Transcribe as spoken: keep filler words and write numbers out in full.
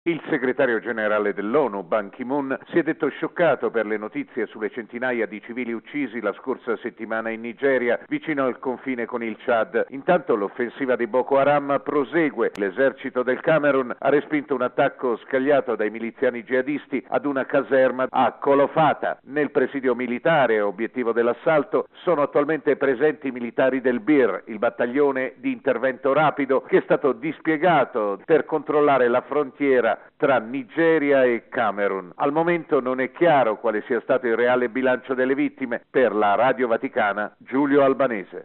Il segretario generale dell'ONU, Ban Ki-moon, si è detto scioccato per le notizie sulle centinaia di civili uccisi la scorsa settimana in Nigeria, vicino al confine con il Chad. Intanto l'offensiva di Boko Haram prosegue. L'esercito del Camerun ha respinto un attacco scagliato dai miliziani jihadisti ad una caserma a Kolofata. Nel presidio militare, obiettivo dell'assalto, sono attualmente presenti i militari del B I R, il battaglione di intervento rapido, che è stato dispiegato per controllare la frontiera tra Nigeria e Camerun. Al momento non è chiaro quale sia stato il reale bilancio delle vittime. Per la Radio Vaticana, Giulio Albanese.